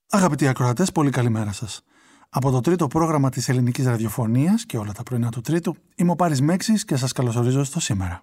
Αγαπητοί ακροατές, πολύ καλημέρα σας. Από το τρίτο πρόγραμμα της ελληνικής ραδιοφωνίας και όλα τα πρωινά του Τρίτου, είμαι ο Πάρης Μέξης και σας καλωσορίζω στο σήμερα.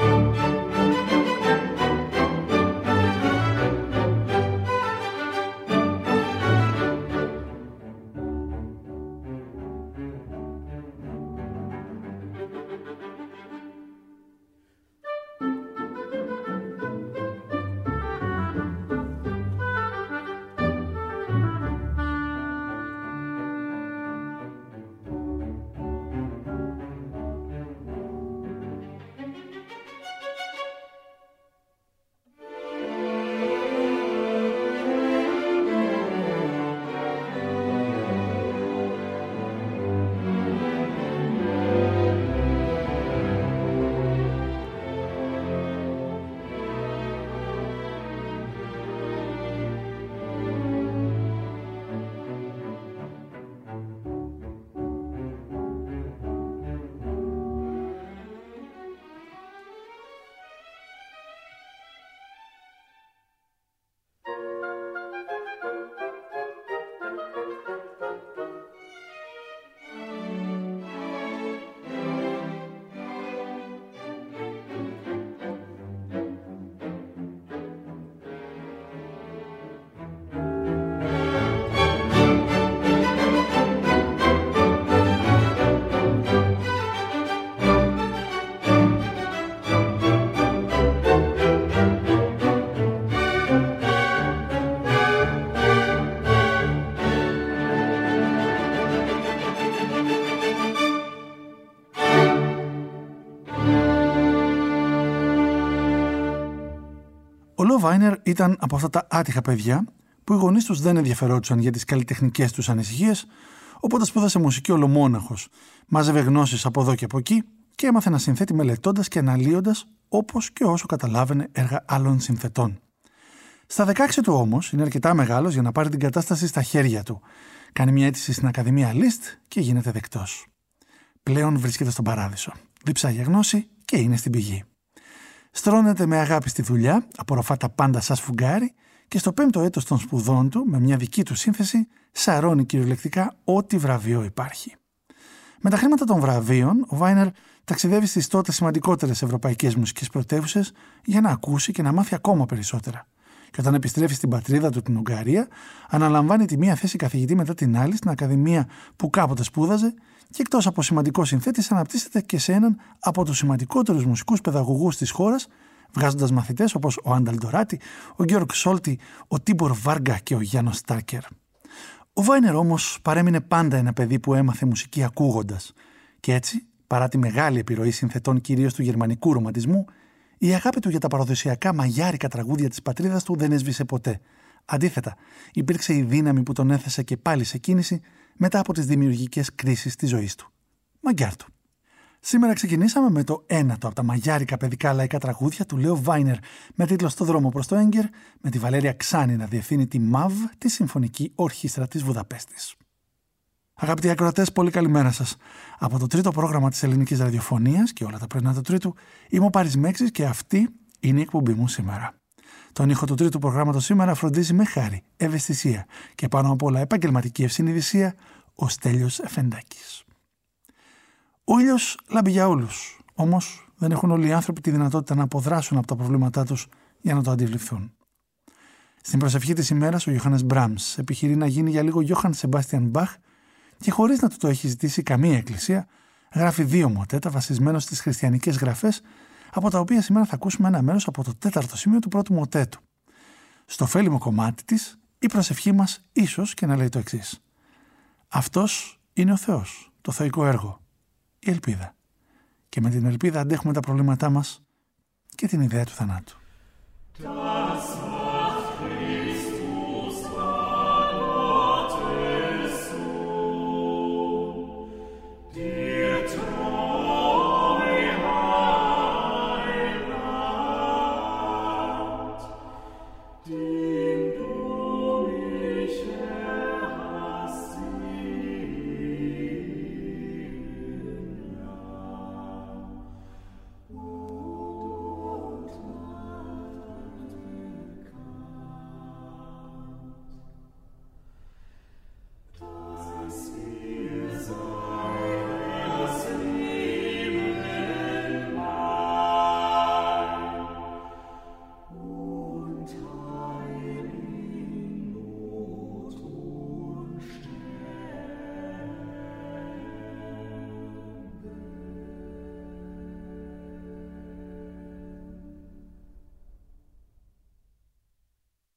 Ο Λο Βάινερ ήταν από αυτά τα άτυχα παιδιά που οι γονείς τους δεν ενδιαφερόντουσαν για τις καλλιτεχνικές τους ανησυχίες, οπότε σπούδασε μουσική ολομόναχος, μάζευε γνώσεις από εδώ και από εκεί και έμαθε να συνθέτει μελετώντας και αναλύοντας όπως και όσο καταλάβαινε έργα άλλων συνθετών. Στα 16 του όμως είναι αρκετά μεγάλος για να πάρει την κατάσταση στα χέρια του. Κάνει μια αίτηση στην Ακαδημία Liszt και γίνεται δεκτός. Πλέον βρίσκεται στον παράδεισο. Διψάγει γνώση και είναι στην πηγή. Στρώνεται με αγάπη στη δουλειά, απορροφά τα πάντα σαν σφουγγάρι και στο 5ο έτος των σπουδών του, με μια δική του σύνθεση, σαρώνει κυριολεκτικά ό,τι βραβείο υπάρχει. Με τα χρήματα των βραβείων, ο Βάινερ ταξιδεύει στις τότε σημαντικότερες ευρωπαϊκές μουσικές πρωτεύουσες για να ακούσει και να μάθει ακόμα περισσότερα. Και όταν επιστρέφει στην πατρίδα του, την Ουγγαρία, αναλαμβάνει τη μία θέση καθηγητή μετά την άλλη στην Ακαδημία που κάποτε σπούδαζε και εκτός από σημαντικό συνθέτης αναπτύσσεται και σε έναν από τους σημαντικότερους μουσικούς παιδαγωγούς της χώρας, βγάζοντας μαθητές όπως ο Άνταλ Ντοράτη, ο Γκέοργκ Σόλτι, ο Τίμπορ Βάργκα και ο Γιάννος Στάρκερ. Ο Βάινερ όμως παρέμεινε πάντα ένα παιδί που έμαθε μουσική ακούγοντας. Και έτσι, παρά τη μεγάλη επιρροή συνθετών κυρίως του γερμανικού ρομαντισμού, η αγάπη του για τα παραδοσιακά μαγιάρικα τραγούδια της πατρίδας του δεν έσβησε ποτέ. Αντίθετα, υπήρξε η δύναμη που τον έθεσε και πάλι σε κίνηση μετά από τις δημιουργικές κρίσεις της ζωής του. Μαγιάρ του. Σήμερα ξεκινήσαμε με το ένατο από τα μαγιάρικα παιδικά λαϊκά τραγούδια του Λο Βάινερ με τίτλο «Στο δρόμο προς το Έγκερ», με τη Βαλέρια Ξάνη να διευθύνει τη ΜΑΒ, τη Συμφωνική Ορχήστρα της Βουδαπέστης. Αγαπητοί ακροατές, πολύ καλημέρα σας. Από το τρίτο πρόγραμμα της ελληνικής ραδιοφωνίας και όλα τα πρωινά του Τρίτου, είμαι ο Πάρης Μέξης και αυτή είναι η εκπομπή μου σήμερα. Τον ήχο του τρίτου προγράμματος σήμερα φροντίζει με χάρη, ευαισθησία και πάνω απ' όλα επαγγελματική ευσυνειδησία ο Στέλιος Εφεντάκης. Ο ήλιος λάμπει για όλους, όμως δεν έχουν όλοι οι άνθρωποι τη δυνατότητα να αποδράσουν από τα προβλήματά τους για να το αντιληφθούν. Στην προσευχή της ημέρας, ο Ιωάννης Μπράμς επιχειρεί να γίνει για λίγο Γιώχαν Σεμπάστιαν Μπαχ και χωρίς να του το έχει ζητήσει καμία εκκλησία, γράφει 2 μοτέτα βασισμένο στις χριστιανικές γραφές, από τα οποία σήμερα θα ακούσουμε ένα μέρος από το 4ο σημείο του πρώτου μοτέτου. Στο φέλιμο κομμάτι της, η προσευχή μας ίσως και να λέει το εξής: αυτός είναι ο Θεός, το θεϊκό έργο, η ελπίδα. Και με την ελπίδα αντέχουμε τα προβλήματά μας και την ιδέα του θανάτου.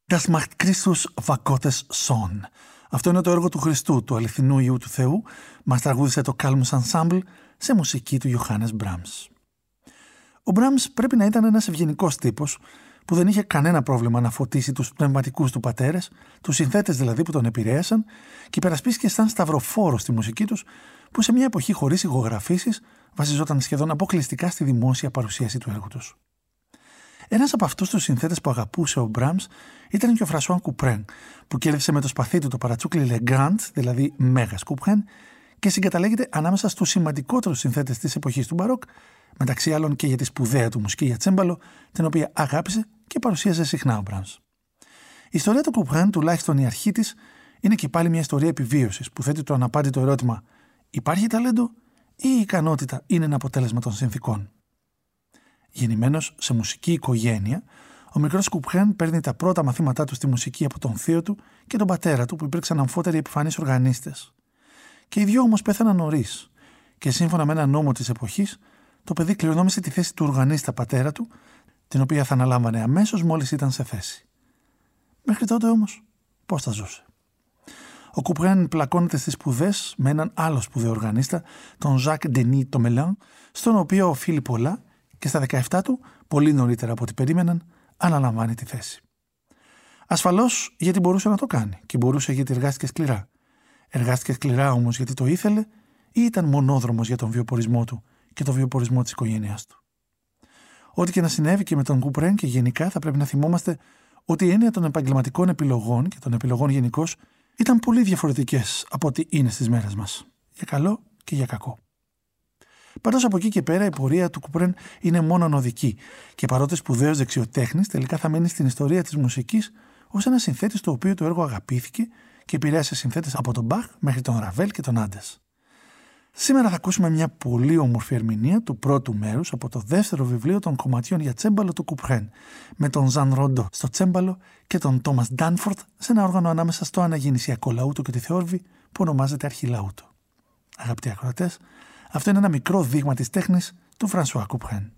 Das macht Christus war Gottes Sohn. Αυτό είναι το έργο του Χριστού, του αληθινού Υιού του Θεού, μας τραγούδισε το Calmus Ensemble σε μουσική του Johannes Brahms. Ο Brahms πρέπει να ήταν ένας ευγενικός τύπος που δεν είχε κανένα πρόβλημα να φωτίσει τους πνευματικούς του πατέρες, τους συνθέτες δηλαδή που τον επηρέασαν, και υπερασπίστηκε σαν σταυροφόρο στη μουσική τους, που σε μια εποχή χωρίς ηχογραφήσεις βασιζόταν σχεδόν αποκλειστικά στη δημόσια παρουσίαση του έργου τους. Ένας από αυτούς τους συνθέτες που αγαπούσε ο Brahms ήταν και ο Φρανσουά Κουπρέν, που κέρδισε με το σπαθί του το παρατσούκλι Le Grand, δηλαδή Μέγας Κουπρέν, και συγκαταλέγεται ανάμεσα στους σημαντικότερους συνθέτες της εποχής του Μπαρόκ, μεταξύ άλλων και για τη σπουδαία του μουσική για τσέμπαλο, την οποία αγάπησε και παρουσίαζε συχνά ο Brahms. Η ιστορία του Κουπρέν, τουλάχιστον η αρχή της, είναι και πάλι μια ιστορία επιβίωσης που θέτει το αναπάντητο ερώτημα: υπάρχει ταλέντο ή η ικανότητα είναι ένα αποτέλεσμα των συνθηκών? Γεννημένος σε μουσική οικογένεια, ο μικρός Κουπρέν παίρνει τα πρώτα μαθήματά του στη μουσική από τον θείο του και τον πατέρα του, που υπήρξαν αμφότεροι επιφανείς οργανίστες. Και οι δυο όμως πέθαναν νωρίς, και σύμφωνα με ένα νόμο της εποχής, το παιδί κληρονόμησε τη θέση του οργανίστα πατέρα του, την οποία θα αναλάμβανε αμέσως μόλις ήταν σε θέση. Μέχρι τότε όμως, πώς θα ζούσε? Ο Κουπρέν πλακώνεται στις σπουδές με έναν άλλο σπουδαίο οργανίστα, τον Ζακ Ντενί Τομελάν, στον οποίο οφείλει πολλά, και στα 17 του, πολύ νωρίτερα από ό,τι περίμεναν, αναλαμβάνει τη θέση. Ασφαλώς γιατί μπορούσε να το κάνει, και μπορούσε γιατί εργάστηκε σκληρά. Εργάστηκε σκληρά όμως γιατί το ήθελε, ή ήταν μονόδρομος για τον βιοπορισμό του και τον βιοπορισμό της οικογένειάς του? Ό,τι και να συνέβη και με τον Κουπρέν, και γενικά θα πρέπει να θυμόμαστε ότι η έννοια των επαγγελματικών επιλογών και των επιλογών γενικώς ήταν πολύ διαφορετικές από ό,τι είναι στις μέρες μας. Για καλό και για κακό. Πάντως από εκεί και πέρα η πορεία του Κουπρέν είναι μόνο οδική, και παρότι σπουδαίος δεξιοτέχνης, τελικά θα μένει στην ιστορία της μουσικής ως ένα συνθέτης το οποίο το έργο αγαπήθηκε και επηρέασε συνθέτες από τον Μπαχ μέχρι τον Ραβέλ και τον Άντες. Σήμερα θα ακούσουμε μια πολύ όμορφη ερμηνεία του πρώτου μέρους από το δεύτερο βιβλίο των κομματιών για τσέμπαλο του Κουπρέν, με τον Ζαν Ρόντο στο τσέμπαλο και τον Τόμας Ντάνφορντ σε ένα όργανο ανάμεσα στο αναγεννησιακό λαούτο και τη θεόρβη που ονομάζεται αρχιλαούτο. Αγαπητοί ακροατές, αυτό είναι ένα μικρό δείγμα της τέχνης του Φρανσουά Κουπρέν.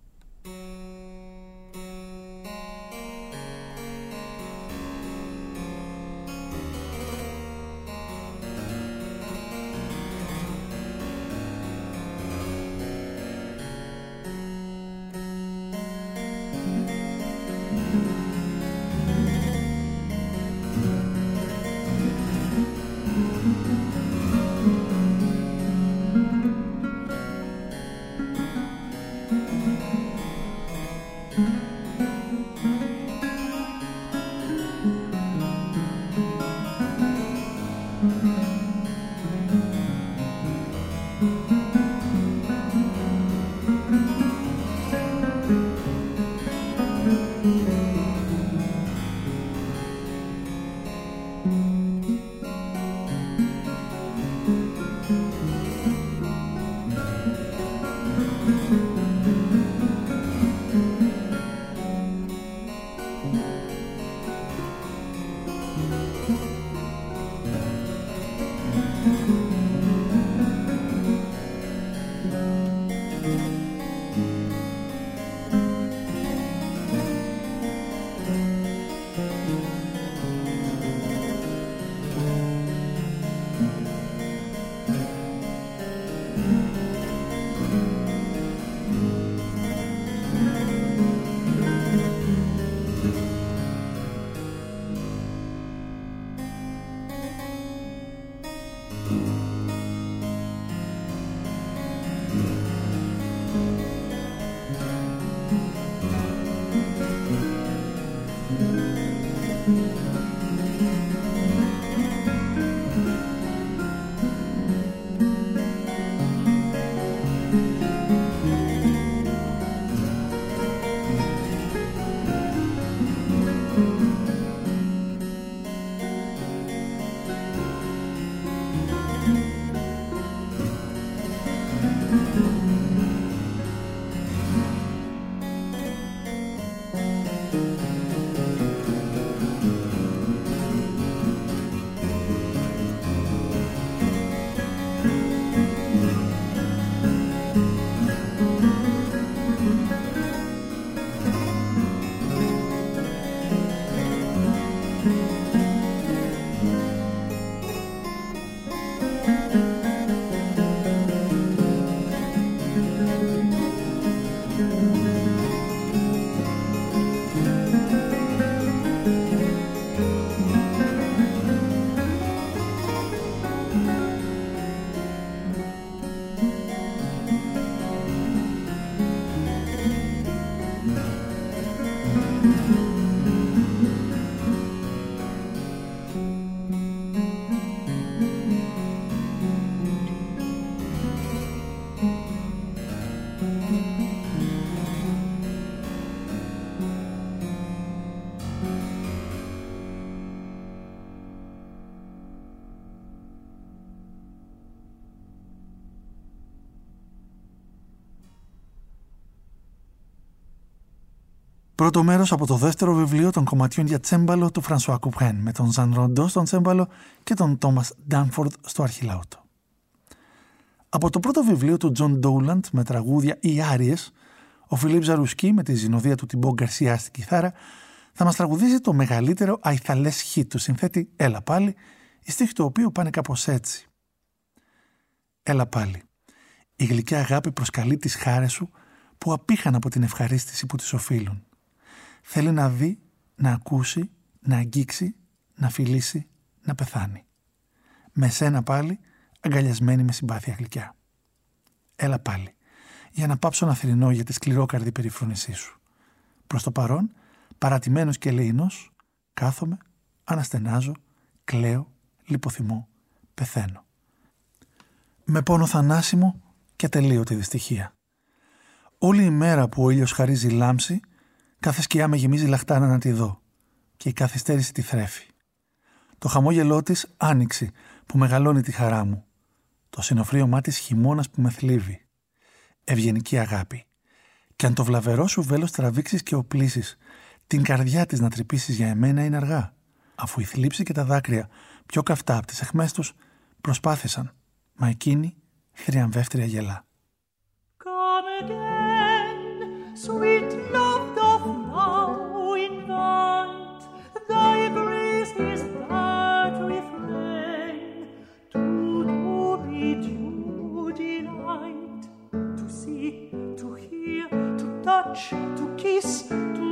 Πρώτο μέρος από το δεύτερο βιβλίο των κομματιών για τσέμπαλο του Φρανσουά Κουπρέν, με τον Ζαν Ροντό στον τσέμπαλο και τον Τόμας Ντάνφορντ στο αρχιλαούτο. Από το πρώτο βιβλίο του Τζον Ντόουλαντ με τραγούδια ή άριες, ο Φιλίπ Ζαρουσκί με τη συνοδεία του Τιμπό Γκαρσιά στην κιθάρα θα μας τραγουδήσει το μεγαλύτερο αϊθαλές χιτ του συνθέτη «Έλα πάλι», οι στίχοι του οποίου πάνε κάπως έτσι. «Έλα πάλι, η γλυκιά αγάπη προσκαλεί τις χάρες σου που απήχαν από την ευχαρίστηση που τις οφείλουν. Θέλει να δει, να ακούσει, να αγγίξει, να φιλήσει, να πεθάνει. Με σένα πάλι, αγκαλιασμένη με συμπάθεια γλυκιά. Έλα πάλι, για να πάψω να θρηνώ για τη σκληρόκαρδη περιφρόνησή σου. Προς το παρόν, παρατημένος και ελεεινός, κάθομαι, αναστενάζω, κλαίω, λιποθυμώ, πεθαίνω. Με πόνο θανάσιμο και ατελείωτη δυστυχία. Όλη η μέρα που ο ήλιος χαρίζει λάμψη, κάθε σκιά με γεμίζει λαχτάρα να τη δω και η καθυστέρηση τη θρέφει. Το χαμόγελό της άνοιξη που μεγαλώνει τη χαρά μου. Το συνοφρίωμά της χειμώνας που με θλίβει. Ευγενική αγάπη. Κι αν το βλαβερό σου βέλος τραβήξεις και οπλίσεις, την καρδιά της να τρυπήσεις για εμένα είναι αργά, αφού η θλίψη και τα δάκρυα πιο καυτά από τις αιχμές τους προσπάθησαν, μα εκείνη θριαμβεύτρια γελά. Come again, sweet love doth now invite, thy grace is that refrain, to me due delight, to see, to hear, to touch, to kiss, to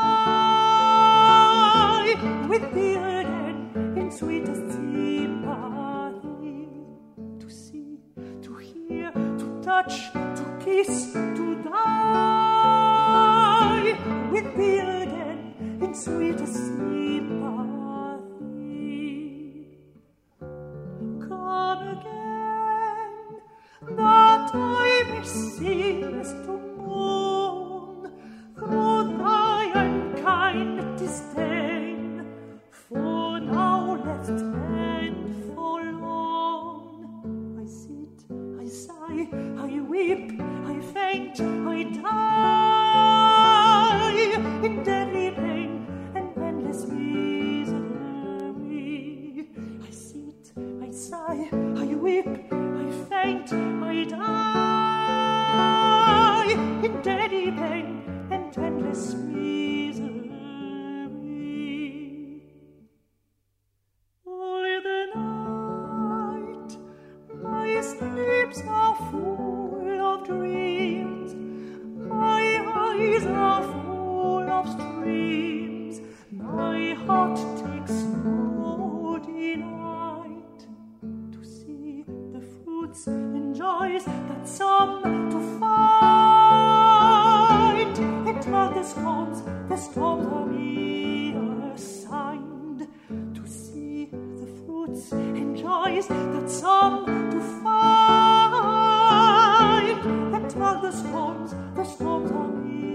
die with thee again in sweetest sympathy, to see, to hear, to touch, to kiss, to die with thee again in sweetest sympathy. Come again, that I may cease to mourn through thy unkind disdain, for now left and forlorn, I sit, I sigh, I weep, I faint, I die in deadly pain and endless misery. I sit, I sigh, I weep, I faint, I die in deadly pain and endless misery. All the night my sleeps are full of dreams, my eyes are full of streams, my heart takes no delight to see the fruits and joys that some to find. And while the storms are me assigned, to see the fruits and joys that some to find. And while the storms are me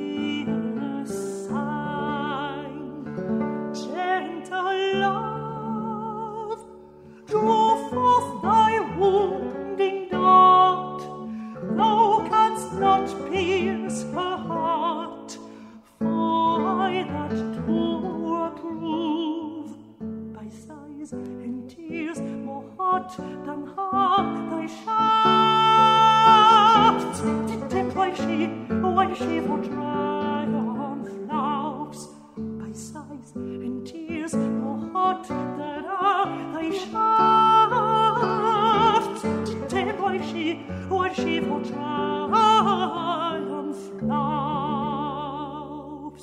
assigned. Gentle love, draw forth thy wounding dart, thou canst not pierce her heart, for I that do approve, by sighs and tears more hot than hard thy shafts, did tempt while she for triumph laughs, by sighs and tears more hot than are thy shafts, did tempt while she for triumph laughs.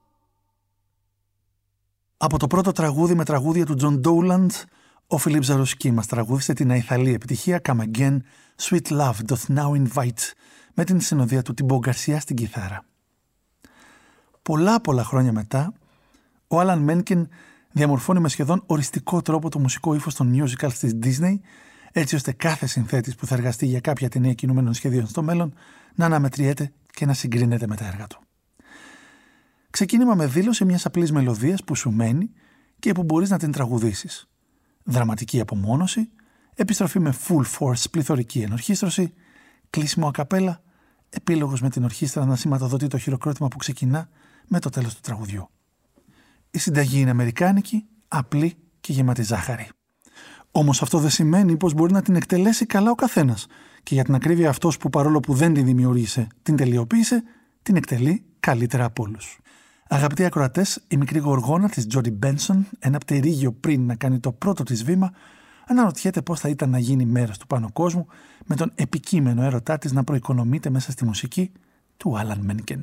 Από το πρώτο τραγούδι με τραγούδια του Τζον Ντόουλαντ, ο Φιλίπ Ζαρουσκί μας τραγούδισε την αϊθαλή επιτυχία Come Again, Sweet Love Doth Now Invite, με την συνοδεία του Τιμπό Γκαρσιά στην κιθάρα. Πολλά χρόνια μετά, ο Άλαν Μένκεν διαμορφώνει με σχεδόν οριστικό τρόπο το μουσικό ύφος των musicals της Disney, έτσι ώστε κάθε συνθέτης που θα εργαστεί για κάποια ταινία κινούμενων σχεδίων στο μέλλον να αναμετριέται και να συγκρίνεται με τα έργα του. Ξεκίνημα με δήλωση μιας απλής μελωδίας που σου μένει και που μπορείς να την τραγουδήσεις. Δραματική απομόνωση, επιστροφή με full force πληθωρική ενορχήστρωση, κλείσιμο ακαπέλα, επίλογος με την ορχήστρα να σηματοδοτεί το χειροκρότημα που ξεκινά με το τέλος του τραγουδιού. Η συνταγή είναι αμερικάνικη, απλή και γεμάτη ζάχαρη. Όμως αυτό δεν σημαίνει πως μπορεί να την εκτελέσει καλά ο καθένας. Και για την ακρίβεια, αυτός που παρόλο που δεν την δημιούργησε, την τελειοποίησε, την εκτελεί καλύτερα από όλους. Αγαπητοί ακροατές, η μικρή γοργόνα της Jodi Benson, ένα πτερίγιο πριν να κάνει το πρώτο της βήμα, αναρωτιέται πώς θα ήταν να γίνει μέρος του πάνω κόσμου, με τον επικείμενο έρωτά της να προοικονομείται μέσα στη μουσική του Alan Menken.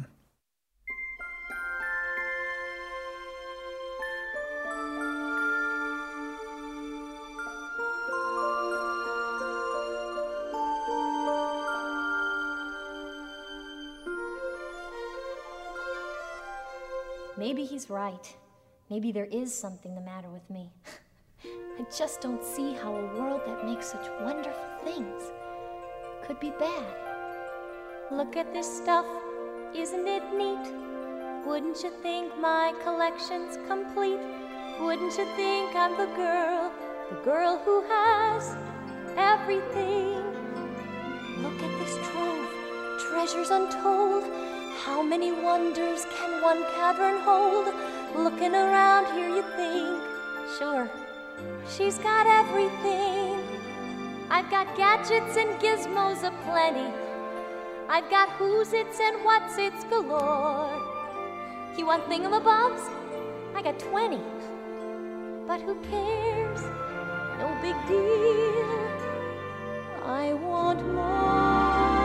Maybe he's right. Maybe there is something the matter with me. I just don't see how a world that makes such wonderful things could be bad. Look at this stuff, isn't it neat? Wouldn't you think my collection's complete? Wouldn't you think I'm the girl who has everything? Look at this trove, treasures untold. How many wonders can one cavern hold? Looking around here you think, sure, she's got everything. I've got gadgets and gizmos aplenty. I've got who's its and what's its galore. You want thingamabobs? I got 20. But who cares? No big deal. I want more.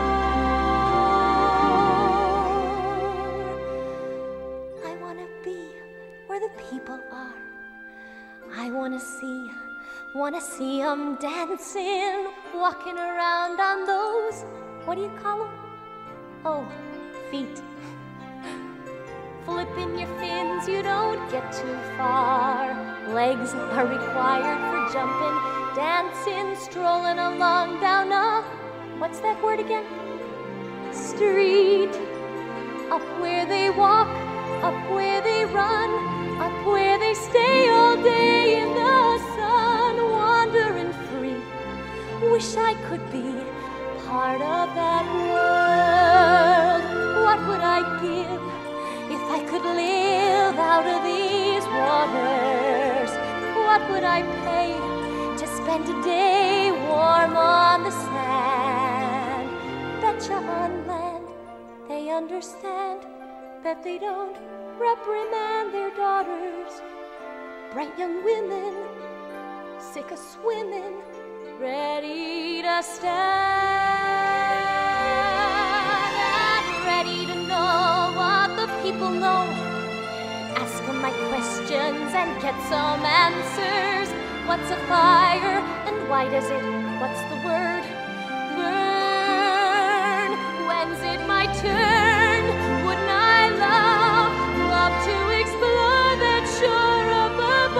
People are. I wanna see 'em dancing, walking around on those, what do you call 'em? Oh, feet. Flipping your fins, you don't get too far. Legs are required for jumping, dancing, strolling along down a, what's that word again? Street. Up where they walk, up where they run, up where they stay all day in the sun, wandering free. Wish I could be part of that world. What would I give if I could live out of these waters? What would I pay to spend a day warm on the sand? Betcha on land they understand that they don't reprimand their daughters. Bright young women, sick of swimming, ready to stand and ready to know what the people know. Ask them my questions and get some answers. What's a fire and why does it, what's the word, burn? When's it my turn? Wouldn't I love to explore that shore up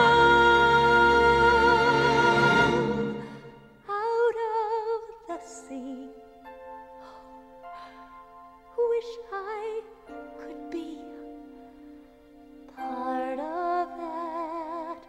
above, out of the sea. Wish I could be part of that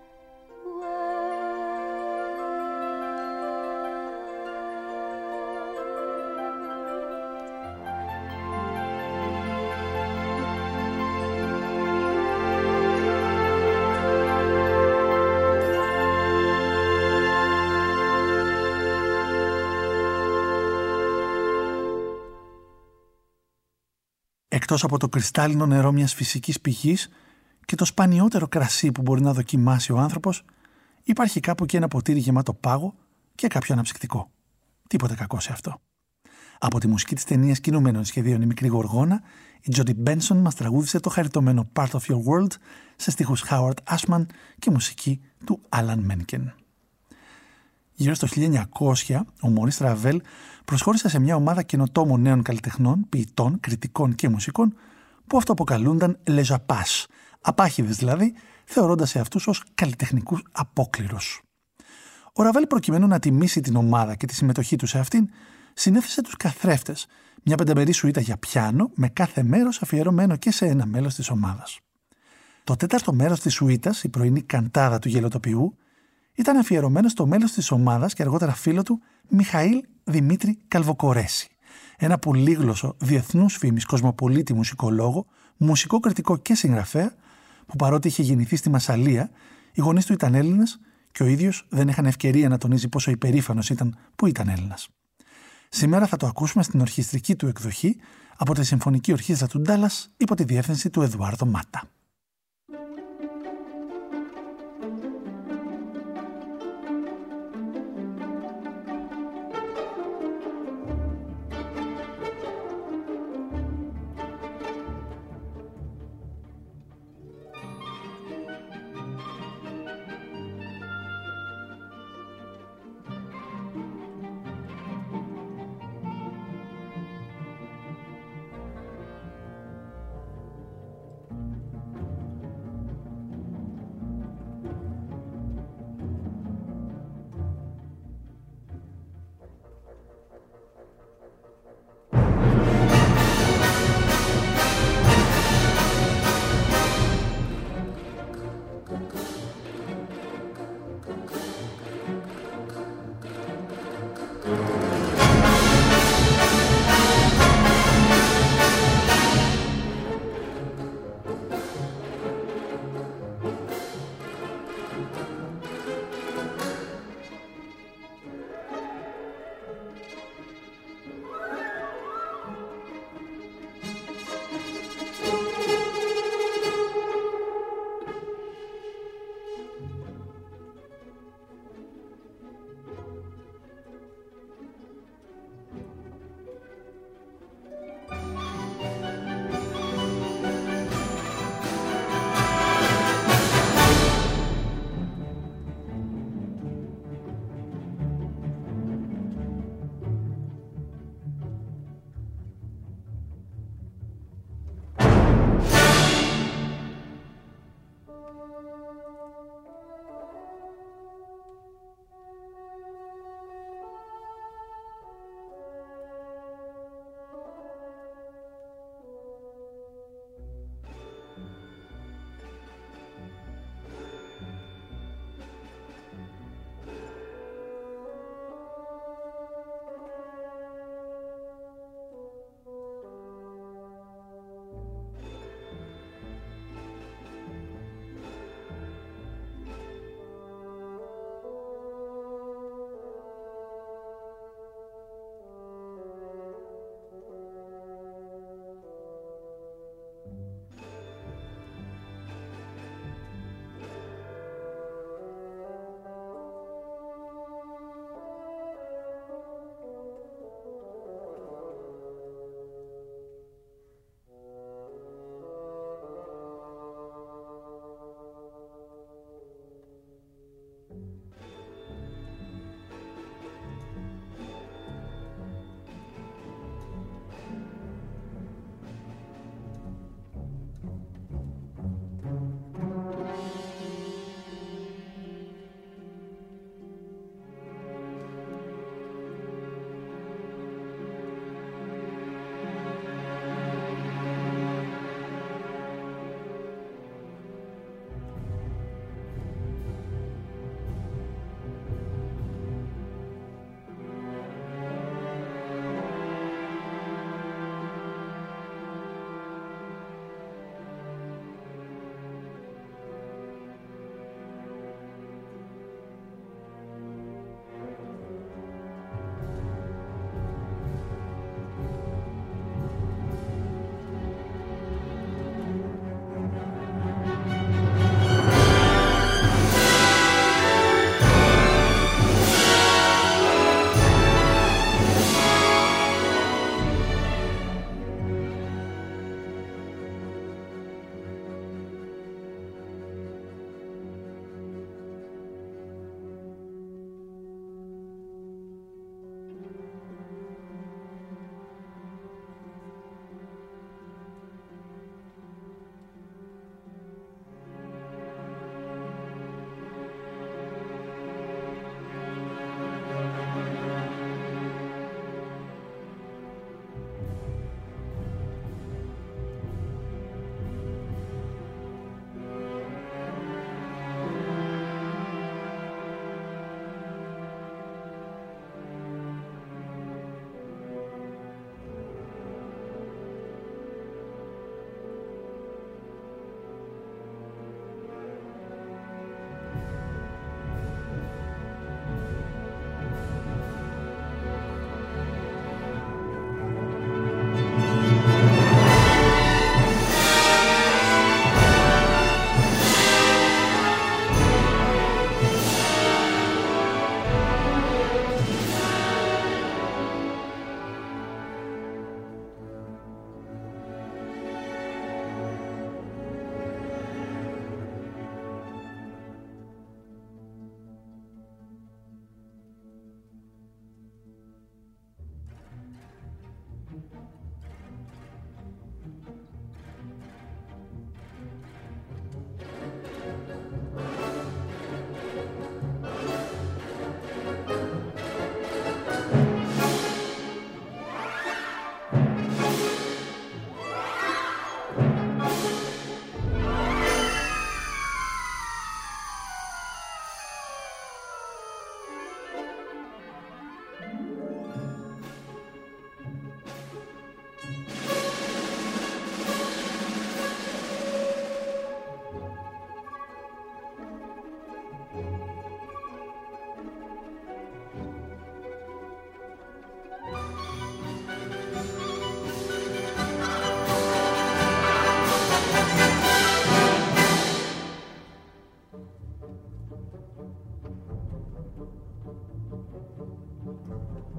Εκτός από το κρυστάλλινο νερό μιας φυσικής πηγής και το σπανιότερο κρασί που μπορεί να δοκιμάσει ο άνθρωπος, υπάρχει κάπου και ένα ποτήρι γεμάτο πάγο και κάποιο αναψυκτικό. Τίποτε κακό σε αυτό. Από τη μουσική της ταινίας κινουμένων σχεδίων «Η μικρή γοργόνα», η Jodi Benson μας τραγούδισε το χαριτωμένο Part of Your World σε στίχους Howard Ashman και μουσική του Alan Menken. Γύρω στο 1900, ο Maurice Ravel προσχώρησε σε μια ομάδα καινοτόμων νέων καλλιτεχνών, ποιητών, κριτικών και μουσικών που αυτοαποκαλούνταν Les Japas, απάχηδες δηλαδή, θεωρώντας σε αυτούς ως καλλιτεχνικούς απόκληρους. Ο Ραβέλ, προκειμένου να τιμήσει την ομάδα και τη συμμετοχή του σε αυτήν, συνέθεσε τους καθρέφτες, μια πενταμερή σουίτα για πιάνο με κάθε μέρος αφιερωμένο και σε ένα μέλος της ομάδας. Το τέταρτο μέρος της σουίτας, η πρωινή καντάδα του γελοτοποιού, ήταν αφιερωμένο στο μέλος της ομάδας και αργότερα φίλο του Μιχαήλ Δημήτρη Καλβοκορέση, ένα πολύγλωσσο διεθνούς φήμης κοσμοπολίτη μουσικολόγο, μουσικό κριτικό και συγγραφέα, που παρότι είχε γεννηθεί στη Μασσαλία, οι γονείς του ήταν Έλληνες και ο ίδιος δεν είχαν ευκαιρία να τονίζει πόσο υπερήφανος ήταν που ήταν Έλληνας. Σήμερα θα το ακούσουμε στην ορχιστρική του εκδοχή από τη Συμφωνική Ορχήστρα του Ντάλλας υπό τη διεύθυνση του Εδουάρδο Μάτα.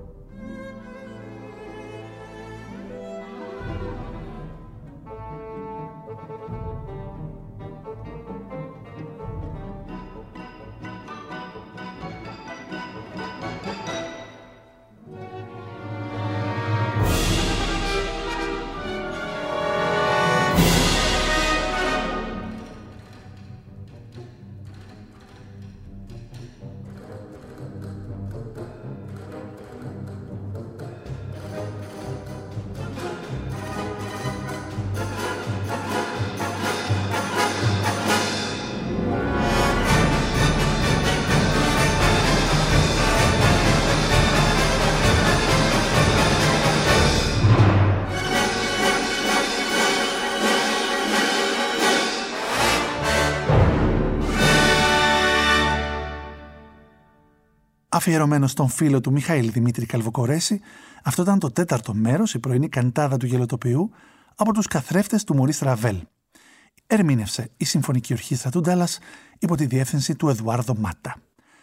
Αφιερωμένο στον φίλο του Μιχαήλ Δημήτρη Καλβοκορέση, αυτό ήταν το τέταρτο μέρος, η πρωινή καντάδα του Γελοτοποιού, από τους καθρέφτες του Μωρίς Ραβέλ. Ερμήνευσε η Συμφωνική Ορχήστρα του Ντάλλας υπό τη διεύθυνση του Εδουάρδο Μάτα.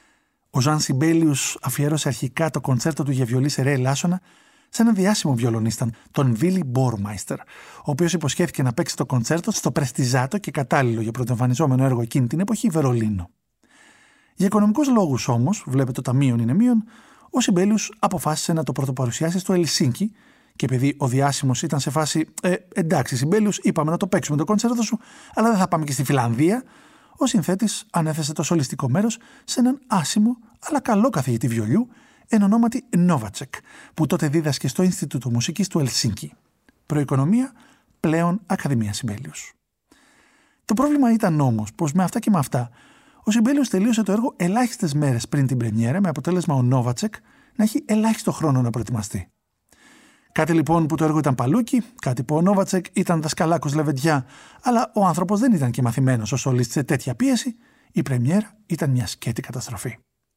Ο Ζαν Σιμπέλιους αφιέρωσε αρχικά το κοντσέρτο του για βιολί σε ρε ελάσσονα σε έναν διάσημο βιολονίστα, τον Βίλι Μπορμάιστερ, ο οποίος υποσχέθηκε να παίξει το κοντσέρτο στο πρεστιζάτο και κατάλληλο για πρωτοεμφανιζόμενο έργο εκείνη την εποχή Βερολίνο. Για οικονομικούς λόγους όμως, βλέπετε τα μείον είναι μείον, ο Σιμπέλιους αποφάσισε να το πρωτοπαρουσιάσει στο Ελσίνκι και επειδή ο διάσημος ήταν σε φάση εντάξει Σιμπέλιους, είπαμε να το παίξουμε το κοντσέρτο σου, αλλά δεν θα πάμε και στη Φιλανδία, ο συνθέτης ανέθεσε το σολιστικό μέρος σε έναν άσημο αλλά καλό καθηγητή βιολιού εν ονόματι Νόβατσεκ, που τότε δίδασκε στο Ινστιτούτο Μουσικής του Ελσίνκι. Προοικονομία, πλέον Ακαδημία Σιμπέλιους. Το πρόβλημα ήταν όμως πως με αυτά και με αυτά, ο Σιμπέλιους τελείωσε το έργο ελάχιστες μέρες πριν την πρεμιέρα, με αποτέλεσμα ο Νόβατσεκ να έχει ελάχιστο χρόνο να προετοιμαστεί. Κάτι λοιπόν που το έργο ήταν παλούκι, κάτι που ο Νόβατσεκ ήταν δασκαλάκος λεβεντιά, αλλά ο άνθρωπος δεν ήταν και μαθημένος ως σολίστ σε τέτοια πίεση, η πρεμιέρα ήταν μια σκέτη καταστροφή.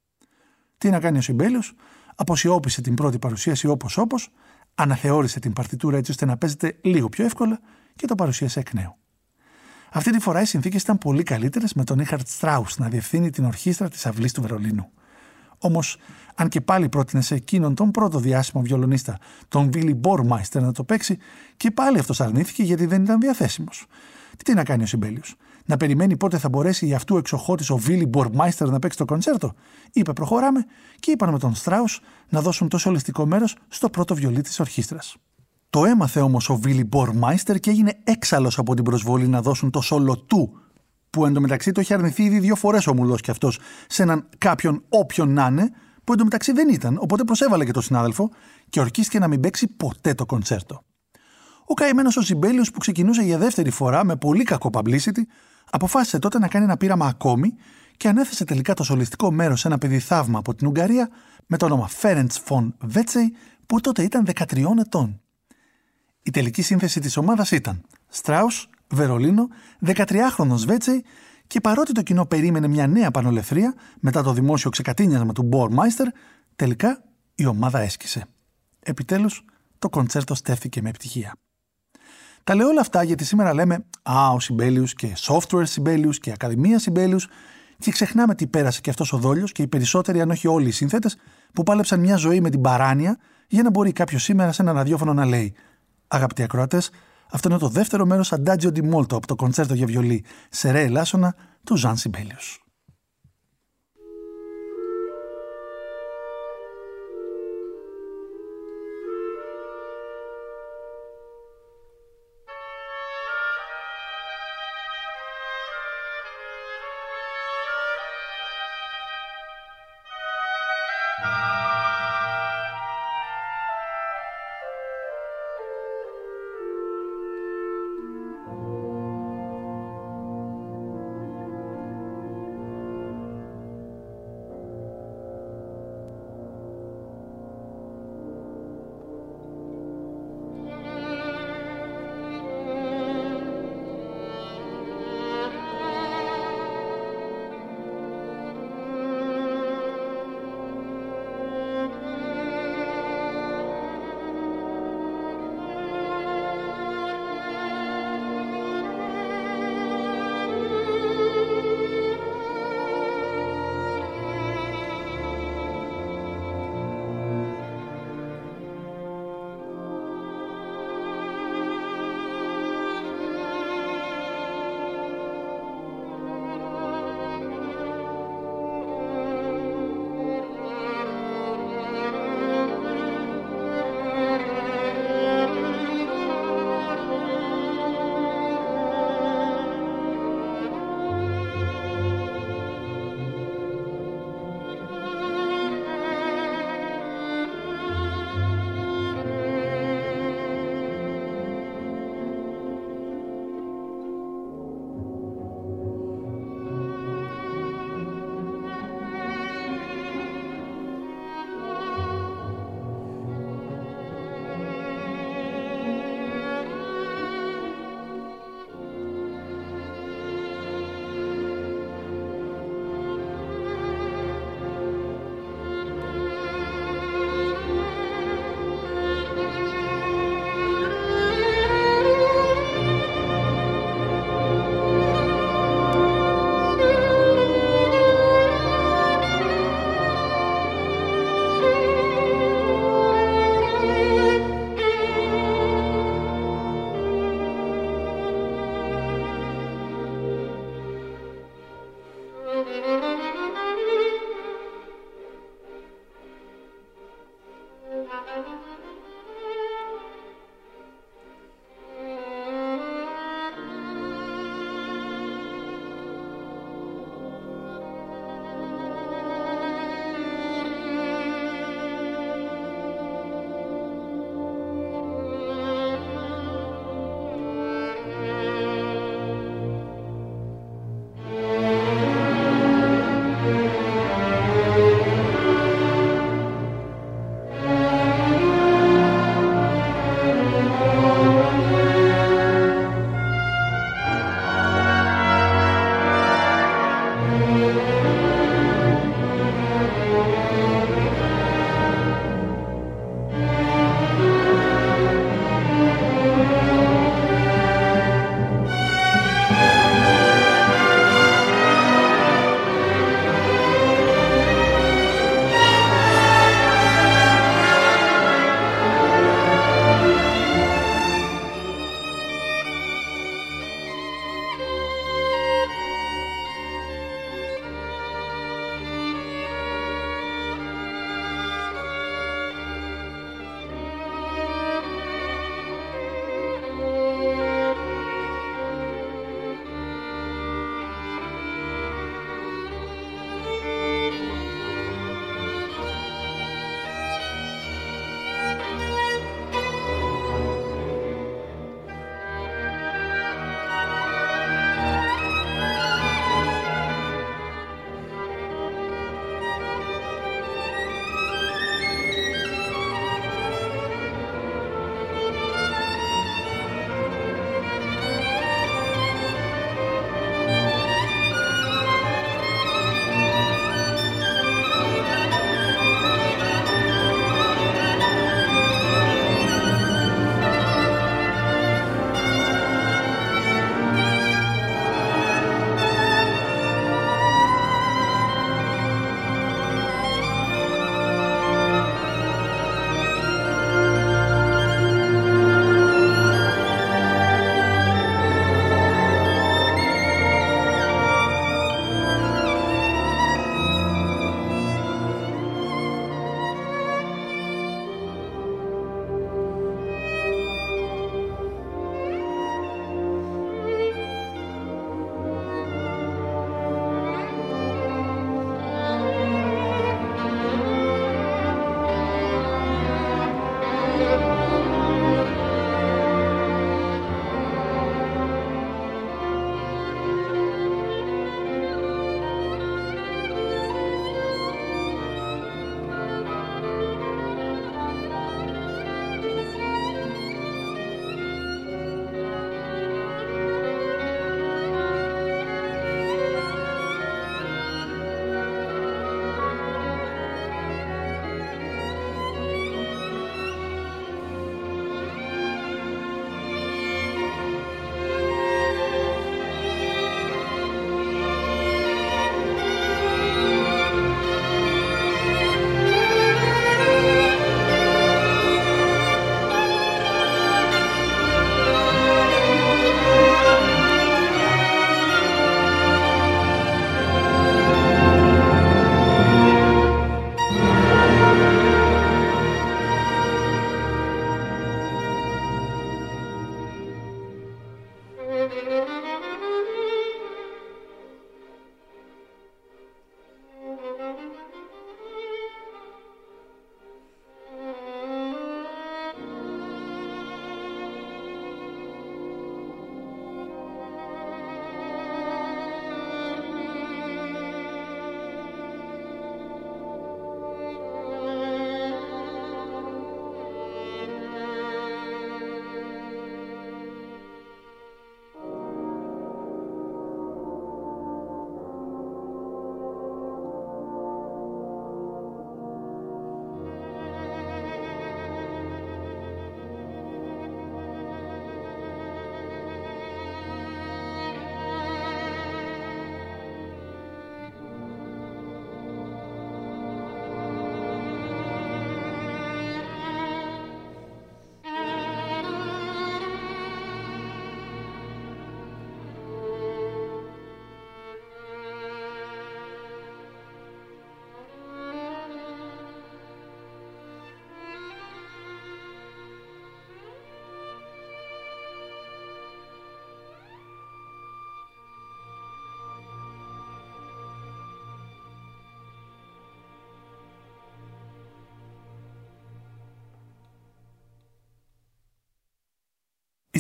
Τι να κάνει ο Σιμπέλιους, αποσιώπησε την πρώτη παρουσίαση όπως, αναθεώρησε την παρτιτούρα έτσι ώστε να παίζεται λίγο πιο εύκολα και το παρουσίασε εκ νέου. Αυτή τη φορά οι συνθήκες ήταν πολύ καλύτερες, με τον Ρίχαρτ Στράους να διευθύνει την ορχήστρα της Αυλής του Βερολίνου. Όμως, αν και πάλι πρότεινε σε εκείνον τον πρώτο διάσημο βιολονίστα, τον Βίλι Μπορμάιστερ, να το παίξει, και πάλι αυτός αρνήθηκε γιατί δεν ήταν διαθέσιμος. Τι να κάνει ο Σιμπέλιους, να περιμένει πότε θα μπορέσει για αυτού εξοχώτης ο Βίλι Μπορμάιστερ να παίξει το κοντσέρτο? Είπε προχωράμε και είπαν με τον Στράους να δώσουν το σολιστικό μέρος στο πρώτο βιολί της ορχήστρας. Το έμαθε όμως ο Βίλι Μπορμάιστερ και έγινε έξαλλος από την προσβολή να δώσουν το σόλο του, που εντωμεταξύ το είχε αρνηθεί ήδη 2 φορές ο μουλός κι αυτός, σε έναν κάποιον όποιον να είναι, που εντωμεταξύ δεν ήταν, οπότε προσέβαλε και τον συνάδελφο και ορκίστηκε να μην παίξει ποτέ το κοντσέρτο. Ο καημένος ο Σιμπέλιους, που ξεκινούσε για δεύτερη φορά με πολύ κακό publicity, αποφάσισε τότε να κάνει ένα πείραμα ακόμη και ανέθεσε τελικά το σολιστικό μέρος σε ένα παιδί θαύμα από την Ουγγαρία με το όνομα Φέρεντς φον Βέτσεϊ, που τότε ήταν 13 ετών. Η τελική σύνθεση της ομάδας ήταν Στράους, Βερολίνο, 13χρονος Βέτσεϊ, και παρότι το κοινό περίμενε μια νέα πανολευθρία μετά το δημόσιο ξεκατίνιασμα του Μπορμάιστερ, τελικά η ομάδα έσκησε. Επιτέλους, το κοντσέρτο στέφθηκε με επιτυχία. Τα λέω όλα αυτά γιατί σήμερα λέμε ο Σιμπέλιους και software Σιμπέλιους και Ακαδημία Σιμπέλιους, και ξεχνάμε τι πέρασε και αυτός ο δόλιος και οι περισσότεροι, αν όχι όλοι οι σύνθετες, που πάλεψαν μια ζωή με την παράνοια για να μπορεί κάποιος σήμερα σε ένα ραδιόφωνο να λέει: αγαπητοί ακροατές, αυτό είναι το δεύτερο μέρος Adagio di Molto από το κοντσέρτο για βιολί σε ρε ελάσσονα του Ζαν Σιμπέλιους.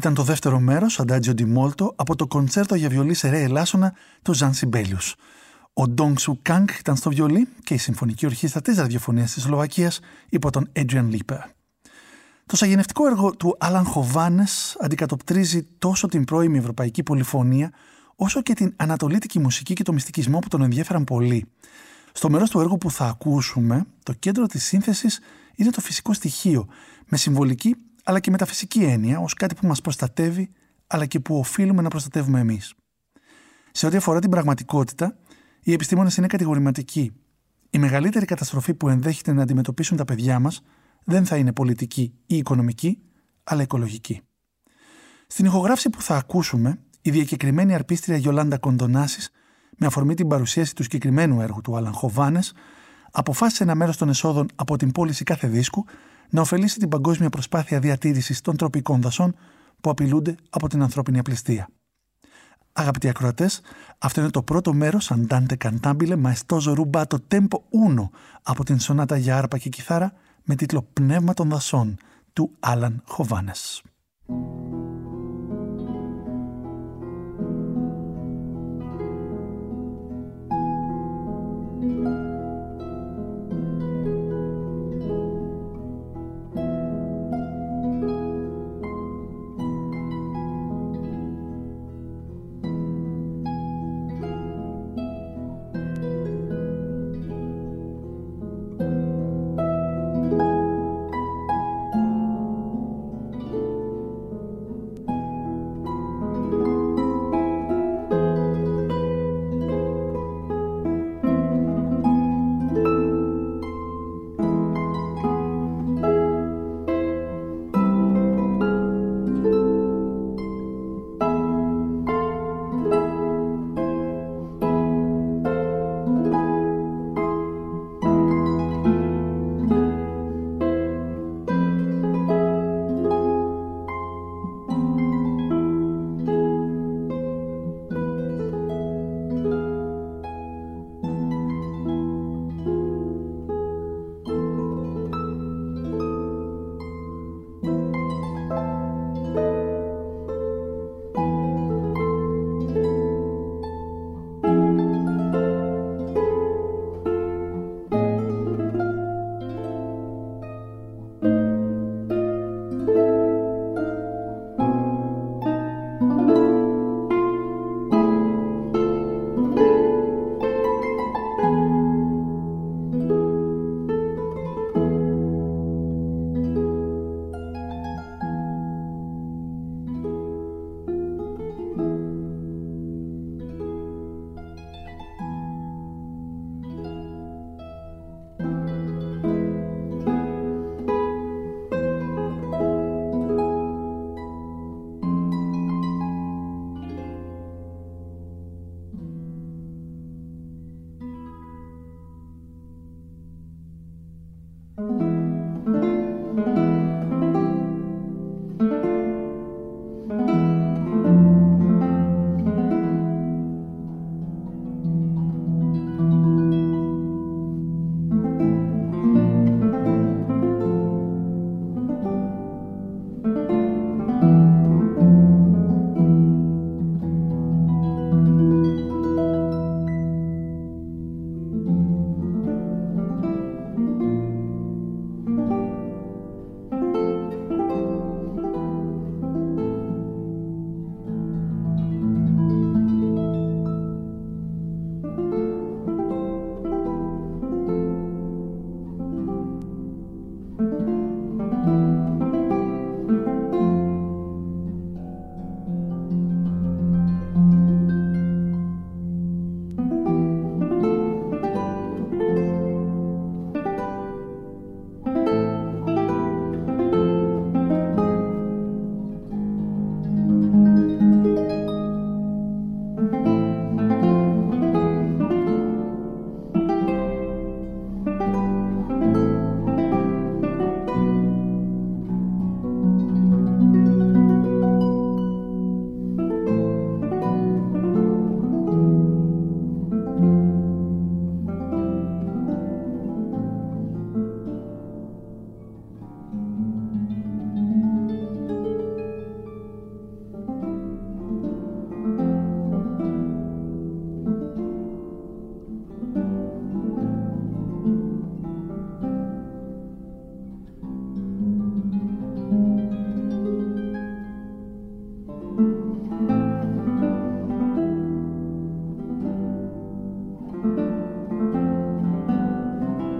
ήταν το δεύτερο μέρος, Adagio di Molto, από το κοντσέρτο για βιολί σε ρέ ελάσσονα του Ζαν Σιμπέλιους. Ο Ντόγκ Σου Κάνγκ ήταν στο βιολί και η Συμφωνική Ορχήστρα της Ραδιοφωνίας της Σλοβακίας υπό τον Adrian Liper. Το σαγηνευτικό έργο του Άλαν Χοβάνες αντικατοπτρίζει τόσο την πρώιμη ευρωπαϊκή πολυφωνία, όσο και την ανατολίτικη μουσική και το μυστικισμό που τον ενδιέφεραν πολύ. Στο μέρος του έργου που θα ακούσουμε, το κέντρο της σύνθεσης είναι το φυσικό στοιχείο, με συμβολική αλλά και μεταφυσική έννοια, ως κάτι που μας προστατεύει, αλλά και που οφείλουμε να προστατεύουμε εμείς. Σε ό,τι αφορά την πραγματικότητα, οι επιστήμονες είναι κατηγορηματικοί. Η μεγαλύτερη καταστροφή που ενδέχεται να αντιμετωπίσουν τα παιδιά μας δεν θα είναι πολιτική ή οικονομική, αλλά οικολογική. Στην ηχογράφηση που θα ακούσουμε, η διακεκριμένη αρπίστρια Γιολάντα Κοντονάσης, με αφορμή την παρουσίαση του συγκεκριμένου έργου του Άλαν Χοβάνες, αποφάσισε ένα μέρος των εσόδων από την πώληση κάθε δίσκου να ωφελήσει την παγκόσμια προσπάθεια διατήρησης των τροπικών δασών που απειλούνται από την ανθρώπινη απληστία. Αγαπητοί ακροατές, αυτό είναι το πρώτο μέρος Andante Cantabile Maestoso Rubato Tempo 1 από την σονάτα για άρπα και κιθάρα με τίτλο «Πνεύμα των δασών» του Άλαν Χοβάνες.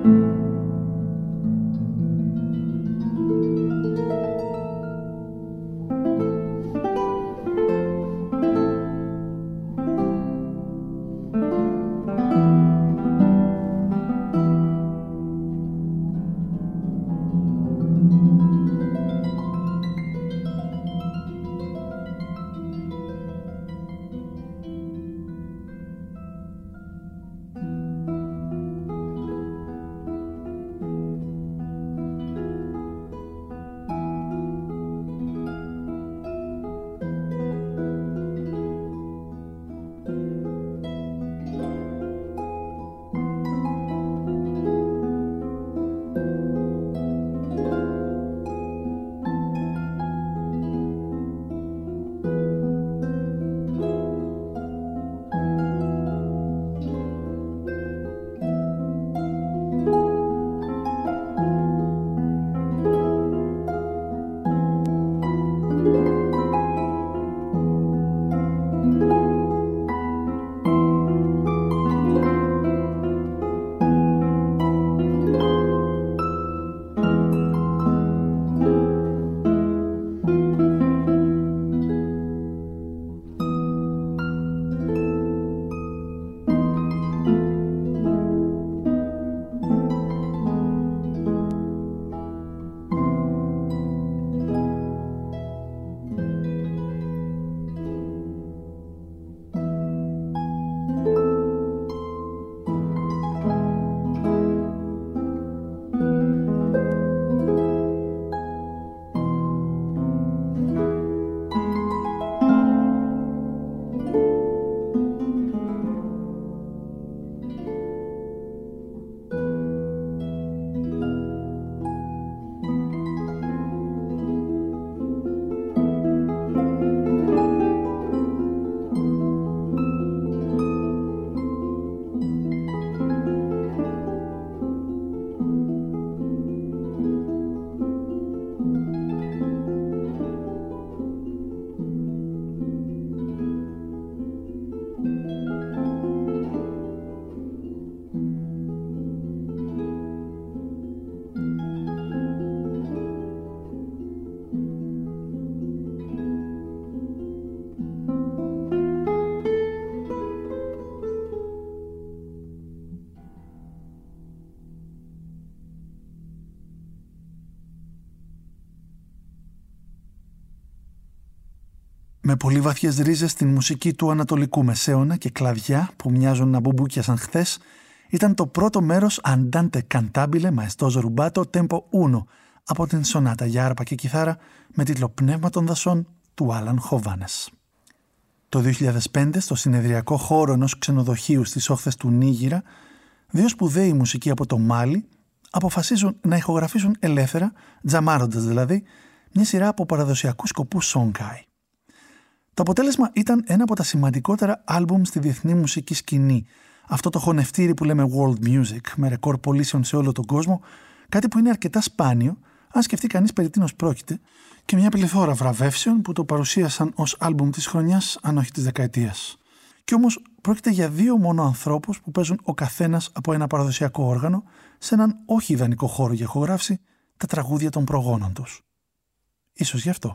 Με πολύ βαθιές ρίζες στην μουσική του Ανατολικού Μεσαίωνα και κλαδιά που μοιάζουν να μπουμπούκιασαν χθες, ήταν το πρώτο μέρος Andante Cantabile Maestoso Rubato Tempo 1 από την σονάτα για άρπα και κιθάρα με τίτλο «Πνεύμα των δασών» του Άλαν Χοβάνες. Το 2005, στο συνεδριακό χώρο ενός ξενοδοχείου στις όχθες του Νίγηρα, δύο σπουδαίοι μουσικοί από το Μάλι αποφασίζουν να ηχογραφήσουν ελεύθερα, τζαμάροντας δηλαδή, μια σειρά από παραδοσιακούς σκοπούς songhai. Το αποτέλεσμα ήταν ένα από τα σημαντικότερα άλμπουμ στη διεθνή μουσική σκηνή. Αυτό το χωνευτήρι που λέμε world music, με ρεκόρ πωλήσεων σε όλο τον κόσμο, κάτι που είναι αρκετά σπάνιο, αν σκεφτεί κανείς περί τίνος πρόκειται, και μια πληθώρα βραβεύσεων που το παρουσίασαν ως άλμπουμ της χρονιάς, αν όχι της δεκαετίας. Κι όμως πρόκειται για δύο μόνο ανθρώπους που παίζουν ο καθένας από ένα παραδοσιακό όργανο σε έναν όχι ιδανικό χώρο για ηχογράφηση, τα τραγούδια των προγόνων τους. Ίσως γι' αυτό.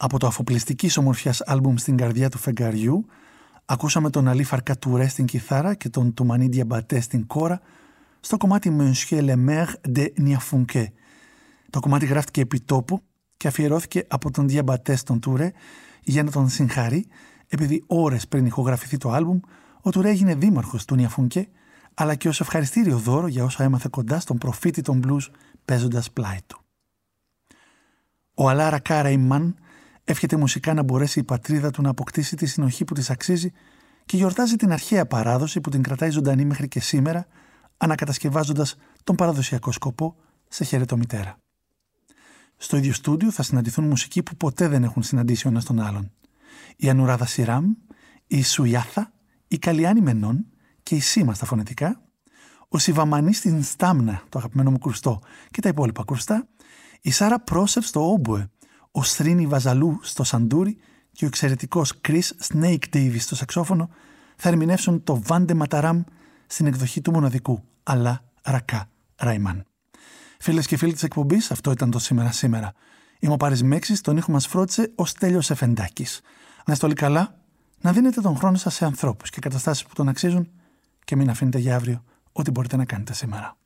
Από το αφοπλιστικής ομορφιάς άλμπουμ «Στην καρδιά του φεγγαριού» ακούσαμε τον Αλή Φαρκά Τουρέ στην κιθάρα και τον Toumani Diabaté στην κόρα στο κομμάτι Monsieur le Maire de Niafunké. Το κομμάτι γράφτηκε επί τόπου και αφιερώθηκε από τον Diabaté στον Τουρέ για να τον συγχαρεί, επειδή ώρες πριν ηχογραφηθεί το άλμπουμ ο Τουρέ έγινε δήμαρχος του Νιαφουνκέ, αλλά και ως ευχαριστήριο δώρο για όσα έμαθε κοντά στον προφήτη των blues παίζοντας πλάι του. Ο Αλά Ρακά Ραϊμάν εύχεται μουσικά να μπορέσει η πατρίδα του να αποκτήσει τη συνοχή που της αξίζει και γιορτάζει την αρχαία παράδοση που την κρατάει ζωντανή μέχρι και σήμερα, ανακατασκευάζοντας τον παραδοσιακό σκοπό «Σε χαιρετώ μητέρα». Στο ίδιο στούντιο θα συναντηθούν μουσικοί που ποτέ δεν έχουν συναντήσει ο ένας τον άλλον. Η Ανουράδα Σιράμ, η Σουιάθα, η Καλιάνη Μενών και η Σίμα στα φωνητικά, ο Σιβαμανή στην Στάμνα, το αγαπημένο μου κρουστό, και τα υπόλοιπα κρουστά, η Σάρα Πρόσεφ στο Όμποε, ο Σρίνι Βαζαλού στο Σαντούρι και ο εξαιρετικός Chris Snake Davis στο σαξόφωνο θα ερμηνεύσουν το Βάντε Ματαράμ στην εκδοχή του μοναδικού Αλά Ρακά Ραϊμάν. Φίλες και φίλοι της εκπομπής, αυτό ήταν το Σήμερα. Είμαι ο Πάρης Μέξης, τον ήχο μας φρόντισε ο Στέλιος Εφεντάκης. Να είστε όλοι καλά, να δίνετε τον χρόνο σας σε ανθρώπους και καταστάσεις που τον αξίζουν και μην αφήνετε για αύριο ό,τι μπορείτε να κάνετε σήμερα.